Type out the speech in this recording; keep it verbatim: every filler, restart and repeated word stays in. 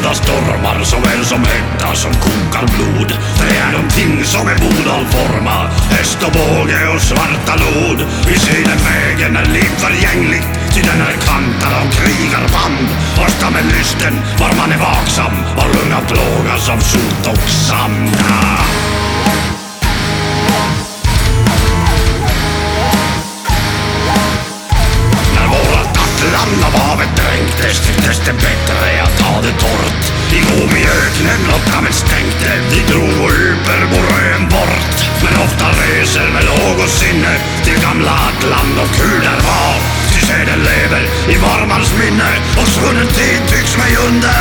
Vilda stormar såväl som hetta som kokar blod. Det är de ting som är bodalforma, häst och båge och svarta lod. Vi ser den vägen är livförgänglig, ty den är kantad av krigarband. Första med lysten var man är vaksam, var unga plågas av sot och sand. Land av havet dränktes, tycktes det bättre att ha det torrt. I kom i öknen och dammet stänkte, vi drog och uper borön bort. Men ofta reser med något sinne till gamla Atlant och hur där var. Ty se den lever i varmans minne, och svunnen tid tycks mig under